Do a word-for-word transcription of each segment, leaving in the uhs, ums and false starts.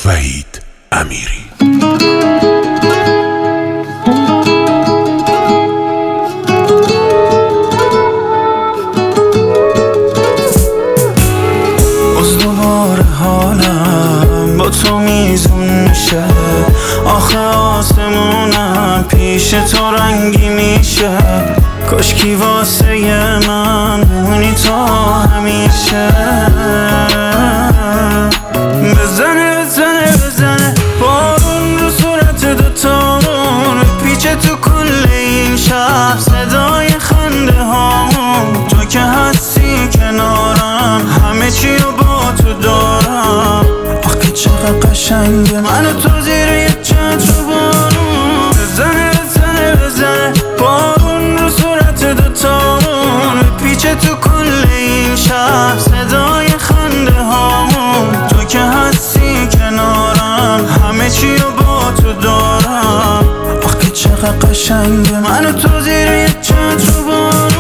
وحید امیری. از دوباره حالم با تو میزون میشه، آخه آسمونم پیش تو رنگی میشه. کاشکی واسه من بمونی تا همیشه. بزنه بزنه بزنه بارون رو صورت دوتامون، پیچه تو کل این شهر صدای خنده هامون. تو که هستی کنارم همه چی رو با تو دارم، آخه چقدر قشنگه من و تو زیر یک چتر و بارون. بزنه بزنه بزنه بارون رو صورت دوتامون، پیچه تو کل این شهر صدای خنده هامون. تو که هستی کنارم همه چی رو با تو دارم، آخه چقدر قشنگه من و تو زیر یک چتر و بارون.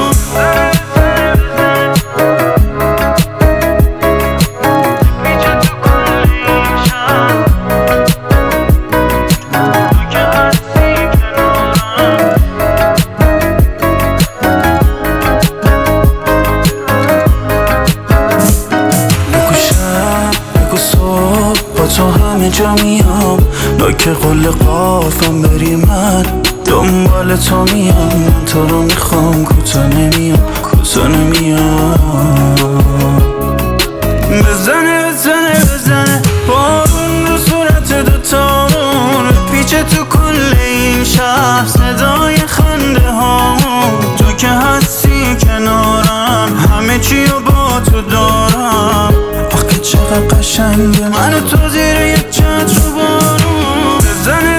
تو همه جا میام، لاک قل قافم بری من دنبال تو میام. من تو رو میخوام کوتا نمیام کوتا نمیام. بزنه بزنه بزنه بارون رو صورت دوتامون، پیچه تو کل این شهر صدای خنده هامون. تو که هستی کنارم همه چی رو با تو دارم، آخه چقدر قشنگه من و تو زیر یک چتر و بارون. بزنه